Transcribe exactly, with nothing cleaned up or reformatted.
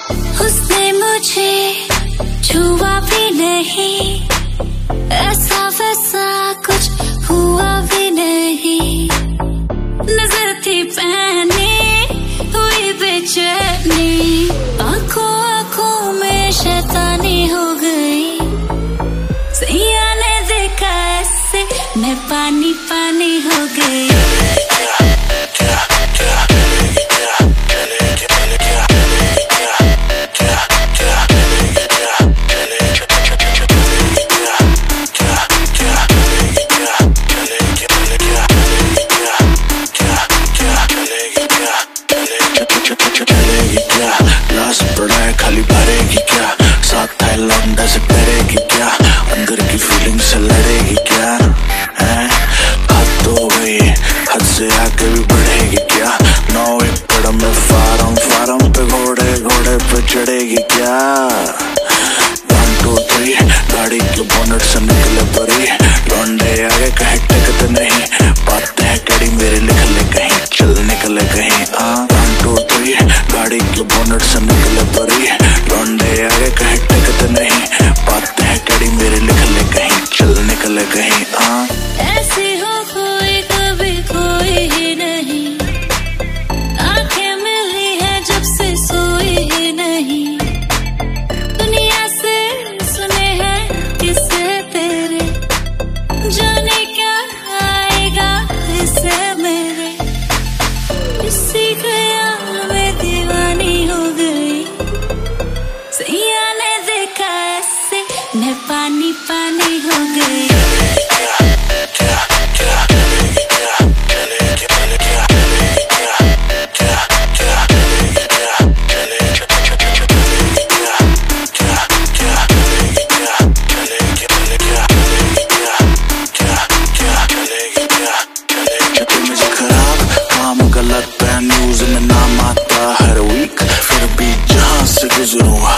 उसने मुझे छुआ भी नहीं, ऐसा वैसा कुछ हुआ भी नहीं। नजर थी पहनी हुई बेचैनी, आंखों आंखों में शैतानी हो गई। सैया ने देखा ऐसे मैं पानी पानी हो गई। खाली भरेगी क्या, साथ है लौंडा से डरेगी क्या, अंदर की फीलिंग से लड़ेगी क्या, हैं हद तो गई, हद से आगे भी बढ़ेगी क्या, नौ एकड़ में फार्म फार्म पे घोड़े घोड़े पे चढ़ेगी क्या। वन टू थ्री गाड़ी के बोनट से निकले परी, लौंडे आगे कहीं टिकते नहीं, बातें हैं कड़ी मेरे लिख ले कहीं, चल निकले कहीं। आ वन टू थ्री गाड़ी के बोनट से निकले परी, लौंडे आगे कहीं टिकते नहीं, बातें हैं कड़ी मेरे लिख ले कहीं, चल निकले कहीं। आ ऐसी हो कोई कभी कोई ही नहीं, आंखें मिली है जब से सोई ही नहीं। दुनिया से सुने हैं किस्से तेरे, जाने क्या आएगा इससे मेरे। इसी ख्याल में दीवानी हो गई, सैया ने देखा ऐसे मैं पानी पानी हो गई। गलत है न्यूज़ में नाम आता हर वीक, फिर भी जहाँ से गुजरूं